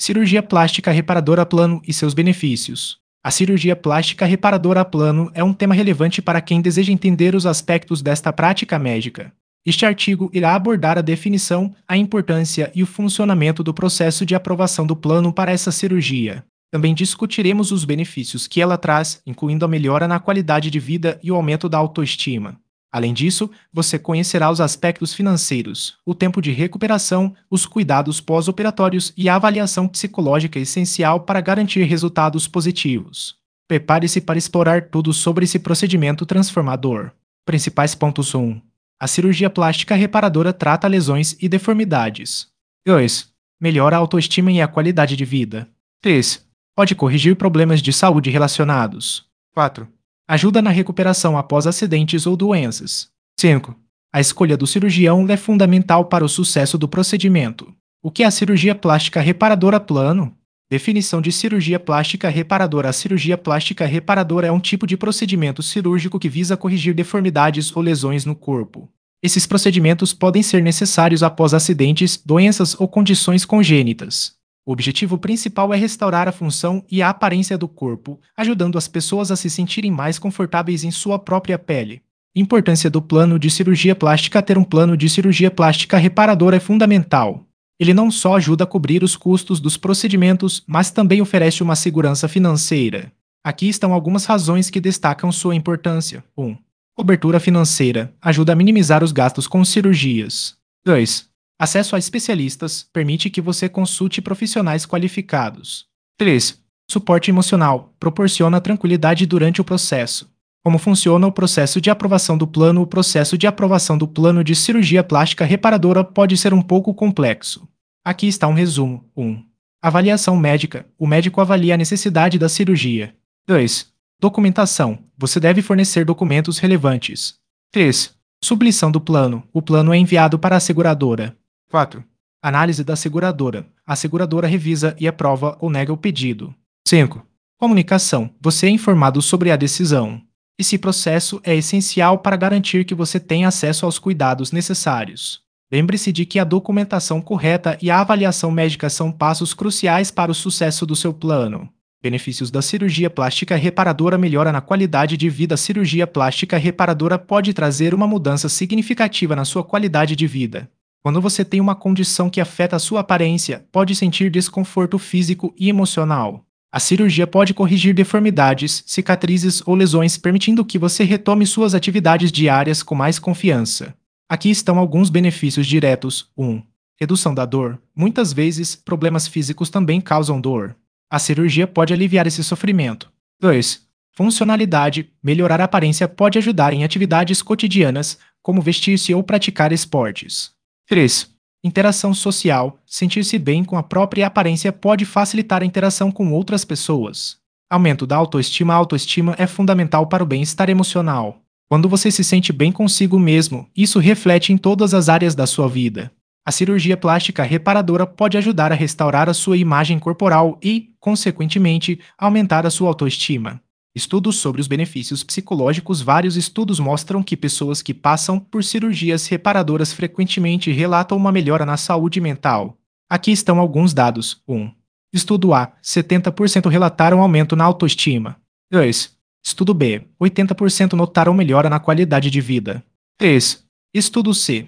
Cirurgia plástica reparadora a plano e seus benefícios. A cirurgia plástica reparadora a plano é um tema relevante para quem deseja entender os aspectos desta prática médica. Este artigo irá abordar a definição, a importância e o funcionamento do processo de aprovação do plano para essa cirurgia. Também discutiremos os benefícios que ela traz, incluindo a melhora na qualidade de vida e o aumento da autoestima. Além disso, você conhecerá os aspectos financeiros, o tempo de recuperação, os cuidados pós-operatórios e a avaliação psicológica essencial para garantir resultados positivos. Prepare-se para explorar tudo sobre esse procedimento transformador. Principais pontos 1. A cirurgia plástica reparadora trata lesões e deformidades. 2. Melhora a autoestima e a qualidade de vida. 3. Pode corrigir problemas de saúde relacionados. 4. Ajuda na recuperação após acidentes ou doenças. 5. A escolha do cirurgião é fundamental para o sucesso do procedimento. O que é a cirurgia plástica reparadora plano? Definição de cirurgia plástica reparadora. A cirurgia plástica reparadora é um tipo de procedimento cirúrgico que visa corrigir deformidades ou lesões no corpo. Esses procedimentos podem ser necessários após acidentes, doenças ou condições congênitas. O objetivo principal é restaurar a função e a aparência do corpo, ajudando as pessoas a se sentirem mais confortáveis em sua própria pele. Importância do plano de cirurgia plástica. Ter um plano de cirurgia plástica reparadora é fundamental. Ele não só ajuda a cobrir os custos dos procedimentos, mas também oferece uma segurança financeira. Aqui estão algumas razões que destacam sua importância. 1. Cobertura financeira. Ajuda a minimizar os gastos com cirurgias. 2. Acesso a especialistas permite que você consulte profissionais qualificados. 3. Suporte emocional proporciona tranquilidade durante o processo. Como funciona o processo de aprovação do plano? O processo de aprovação do plano de cirurgia plástica reparadora pode ser um pouco complexo. Aqui está um resumo. 1. Avaliação médica. O médico avalia a necessidade da cirurgia. 2. Documentação. Você deve fornecer documentos relevantes. 3. Submissão do plano. O plano é enviado para a seguradora. 4. Análise da seguradora. A seguradora revisa e aprova ou nega o pedido. 5. Comunicação. Você é informado sobre a decisão. Esse processo é essencial para garantir que você tenha acesso aos cuidados necessários. Lembre-se de que a documentação correta e a avaliação médica são passos cruciais para o sucesso do seu plano. Benefícios da cirurgia plástica reparadora. Melhora na qualidade de vida. A cirurgia plástica reparadora pode trazer uma mudança significativa na sua qualidade de vida. Quando você tem uma condição que afeta a sua aparência, pode sentir desconforto físico e emocional. A cirurgia pode corrigir deformidades, cicatrizes ou lesões, permitindo que você retome suas atividades diárias com mais confiança. Aqui estão alguns benefícios diretos. 1. Redução da dor. Muitas vezes, problemas físicos também causam dor. A cirurgia pode aliviar esse sofrimento. 2. Funcionalidade. Melhorar a aparência pode ajudar em atividades cotidianas, como vestir-se ou praticar esportes. 3. Interação social. Sentir-se bem com a própria aparência pode facilitar a interação com outras pessoas. Aumento da autoestima. A autoestima é fundamental para o bem-estar emocional. Quando você se sente bem consigo mesmo, isso reflete em todas as áreas da sua vida. A cirurgia plástica reparadora pode ajudar a restaurar a sua imagem corporal e, consequentemente, aumentar a sua autoestima. Estudos sobre os benefícios psicológicos. Vários estudos mostram que pessoas que passam por cirurgias reparadoras frequentemente relatam uma melhora na saúde mental. Aqui estão alguns dados. 1. Estudo A. 70% relataram aumento na autoestima. 2. Estudo B. 80% notaram melhora na qualidade de vida. 3. Estudo C.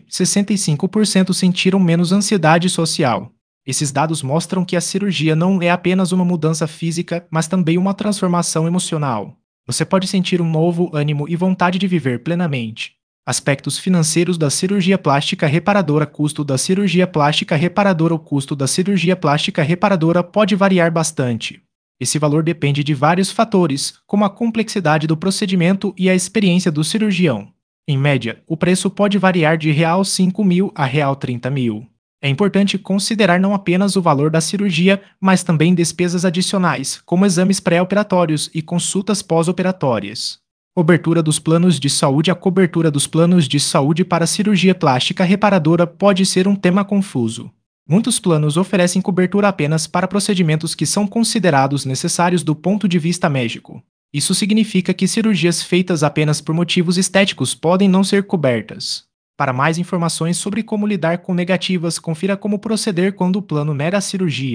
65% sentiram menos ansiedade social. Esses dados mostram que a cirurgia não é apenas uma mudança física, mas também uma transformação emocional. Você pode sentir um novo ânimo e vontade de viver plenamente. Aspectos financeiros da cirurgia plástica reparadora. Custo da cirurgia plástica reparadora. O custo da cirurgia plástica reparadora pode variar bastante. Esse valor depende de vários fatores, como a complexidade do procedimento e a experiência do cirurgião. Em média, o preço pode variar de R$5.000 a R$30.000. É importante considerar não apenas o valor da cirurgia, mas também despesas adicionais, como exames pré-operatórios e consultas pós-operatórias. Cobertura dos planos de saúde. A cobertura dos planos de saúde para cirurgia plástica reparadora pode ser um tema confuso. Muitos planos oferecem cobertura apenas para procedimentos que são considerados necessários do ponto de vista médico. Isso significa que cirurgias feitas apenas por motivos estéticos podem não ser cobertas. Para mais informações sobre como lidar com negativas, confira como proceder quando o plano nega a cirurgia.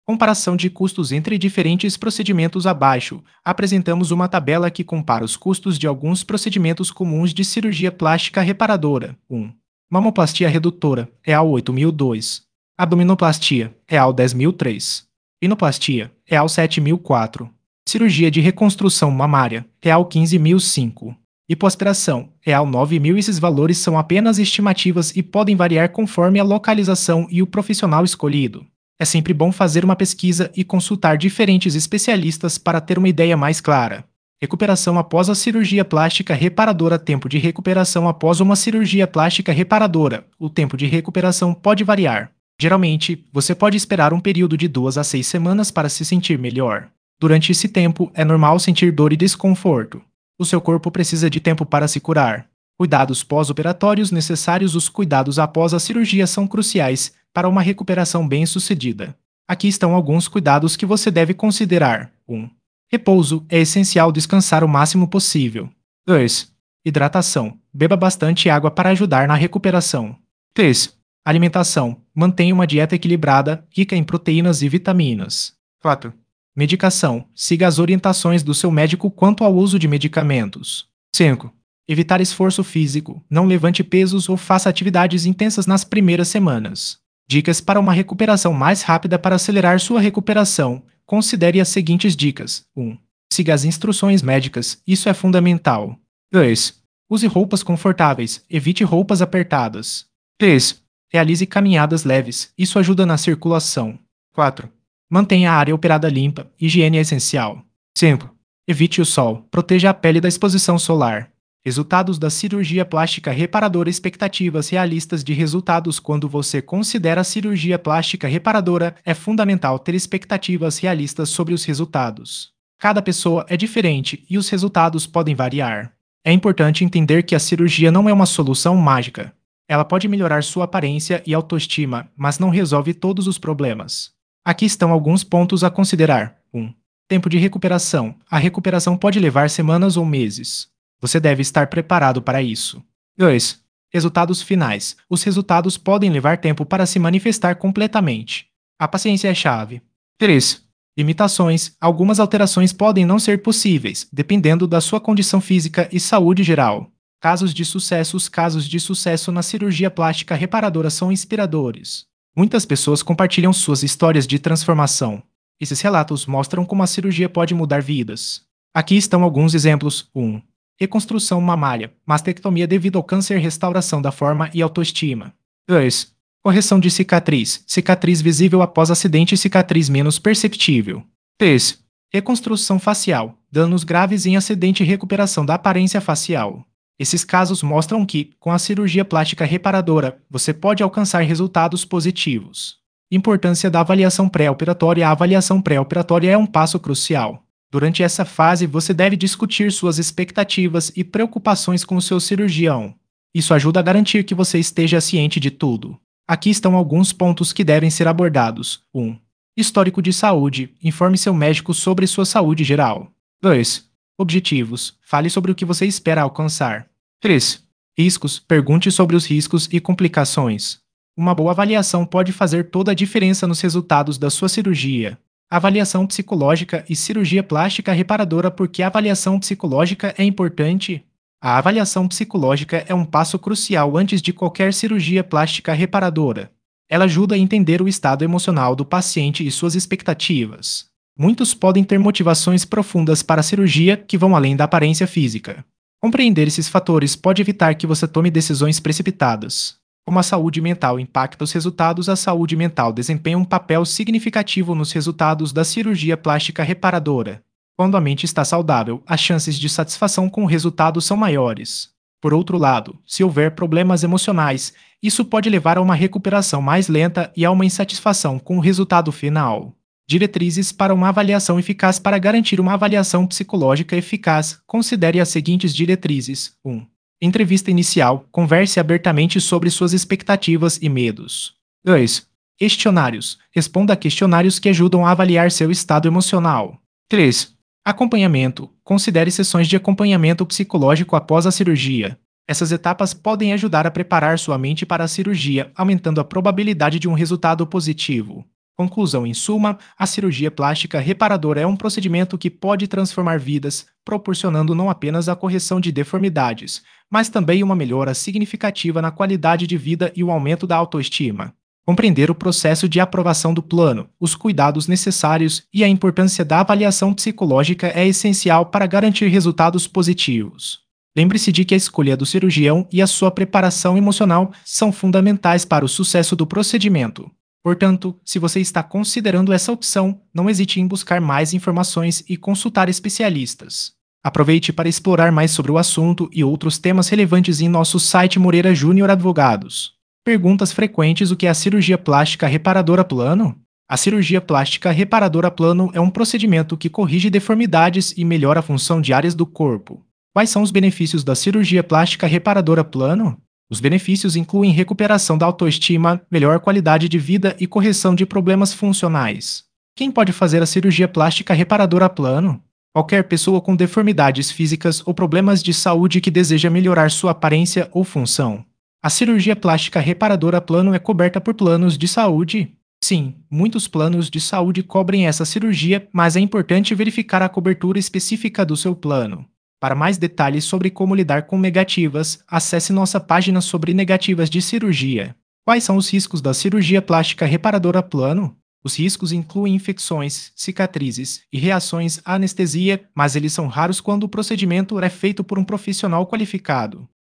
Comparação de custos entre diferentes procedimentos. Abaixo, apresentamos uma tabela que compara os custos de alguns procedimentos comuns de cirurgia plástica reparadora. 1. Mamoplastia redutora, real 8.002. Abdominoplastia, real 10.003. Rinoplastia, real 7.004. Cirurgia de reconstrução mamária, real 15.005. Hipoaspiração, real 9.000. Esses valores são apenas estimativas e podem variar conforme a localização e o profissional escolhido. É sempre bom fazer uma pesquisa e consultar diferentes especialistas para ter uma ideia mais clara. Recuperação após a cirurgia plástica reparadora. Tempo de recuperação após uma cirurgia plástica reparadora. O tempo de recuperação pode variar. Geralmente, você pode esperar um período de 2 a 6 semanas para se sentir melhor. Durante esse tempo, é normal sentir dor e desconforto. O seu corpo precisa de tempo para se curar. Cuidados pós-operatórios necessários. Os cuidados após a cirurgia são cruciais para uma recuperação bem-sucedida. Aqui estão alguns cuidados que você deve considerar. 1. Repouso. É essencial descansar o máximo possível. 2. Hidratação. Beba bastante água para ajudar na recuperação. 3. Alimentação. Mantenha uma dieta equilibrada, rica em proteínas e vitaminas. 4. Medicação. Siga as orientações do seu médico quanto ao uso de medicamentos. 5. Evitar esforço físico. Não levante pesos ou faça atividades intensas nas primeiras semanas. Dicas para uma recuperação mais rápida. Para acelerar sua recuperação, considere as seguintes dicas. 1. Siga as instruções médicas. Isso é fundamental. 2. Use roupas confortáveis. Evite roupas apertadas. 3. Realize caminhadas leves. Isso ajuda na circulação. 4. Mantenha a área operada limpa. Higiene é essencial. 5. Evite o sol. Proteja a pele da exposição solar. Resultados da cirurgia plástica reparadora. Expectativas realistas de resultados. Quando você considera a cirurgia plástica reparadora, é fundamental ter expectativas realistas sobre os resultados. Cada pessoa é diferente e os resultados podem variar. É importante entender que a cirurgia não é uma solução mágica. Ela pode melhorar sua aparência e autoestima, mas não resolve todos os problemas. Aqui estão alguns pontos a considerar. 1. Tempo de recuperação. A recuperação pode levar semanas ou meses. Você deve estar preparado para isso. 2. Resultados finais. Os resultados podem levar tempo para se manifestar completamente. A paciência é chave. 3. Limitações. Algumas alterações podem não ser possíveis, dependendo da sua condição física e saúde geral. Casos de sucesso. Os casos de sucesso na cirurgia plástica reparadora são inspiradores. Muitas pessoas compartilham suas histórias de transformação. Esses relatos mostram como a cirurgia pode mudar vidas. Aqui estão alguns exemplos. 1. Reconstrução mamária, mastectomia devido ao câncer, restauração da forma e autoestima. 2. Correção de cicatriz, cicatriz visível após acidente e cicatriz menos perceptível. 3. Reconstrução facial, danos graves em acidente e recuperação da aparência facial. Esses casos mostram que, com a cirurgia plástica reparadora, você pode alcançar resultados positivos. Importância da avaliação pré-operatória. A avaliação pré-operatória é um passo crucial. Durante essa fase, você deve discutir suas expectativas e preocupações com o seu cirurgião. Isso ajuda a garantir que você esteja ciente de tudo. Aqui estão alguns pontos que devem ser abordados. 1. Histórico de saúde. Informe seu médico sobre sua saúde geral. 2. Objetivos. Fale sobre o que você espera alcançar. 3. Riscos. Pergunte sobre os riscos e complicações. Uma boa avaliação pode fazer toda a diferença nos resultados da sua cirurgia. Avaliação psicológica e cirurgia plástica reparadora. Por que a avaliação psicológica é importante? A avaliação psicológica é um passo crucial antes de qualquer cirurgia plástica reparadora. Ela ajuda a entender o estado emocional do paciente e suas expectativas. Muitos podem ter motivações profundas para a cirurgia que vão além da aparência física. Compreender esses fatores pode evitar que você tome decisões precipitadas. Como a saúde mental impacta os resultados, a saúde mental desempenha um papel significativo nos resultados da cirurgia plástica reparadora. Quando a mente está saudável, as chances de satisfação com o resultado são maiores. Por outro lado, se houver problemas emocionais, isso pode levar a uma recuperação mais lenta e a uma insatisfação com o resultado final. Diretrizes para uma avaliação eficaz. Para garantir uma avaliação psicológica eficaz, considere as seguintes diretrizes. 1. Entrevista inicial. Converse abertamente sobre suas expectativas e medos. 2. Questionários. Responda a questionários que ajudam a avaliar seu estado emocional. 3. Acompanhamento. Considere sessões de acompanhamento psicológico após a cirurgia. Essas etapas podem ajudar a preparar sua mente para a cirurgia, aumentando a probabilidade de um resultado positivo. Conclusão: em suma, a cirurgia plástica reparadora é um procedimento que pode transformar vidas, proporcionando não apenas a correção de deformidades, mas também uma melhora significativa na qualidade de vida e o aumento da autoestima. Compreender o processo de aprovação do plano, os cuidados necessários e a importância da avaliação psicológica é essencial para garantir resultados positivos. Lembre-se de que a escolha do cirurgião e a sua preparação emocional são fundamentais para o sucesso do procedimento. Portanto, se você está considerando essa opção, não hesite em buscar mais informações e consultar especialistas. Aproveite para explorar mais sobre o assunto e outros temas relevantes em nosso site Moreira Júnior Advogados. Perguntas frequentes: o que é a cirurgia plástica reparadora plano? A cirurgia plástica reparadora plano é um procedimento que corrige deformidades e melhora a função de áreas do corpo. Quais são os benefícios da cirurgia plástica reparadora plano? Os benefícios incluem recuperação da autoestima, melhor qualidade de vida e correção de problemas funcionais. Quem pode fazer a cirurgia plástica reparadora plano? Qualquer pessoa com deformidades físicas ou problemas de saúde que deseja melhorar sua aparência ou função. A cirurgia plástica reparadora plano é coberta por planos de saúde? Sim, muitos planos de saúde cobrem essa cirurgia, mas é importante verificar a cobertura específica do seu plano. Para mais detalhes sobre como lidar com negativas, acesse nossa página sobre negativas de cirurgia. Quais são os riscos da cirurgia plástica reparadora plano? Os riscos incluem infecções, cicatrizes e reações à anestesia, mas eles são raros quando o procedimento é feito por um profissional qualificado.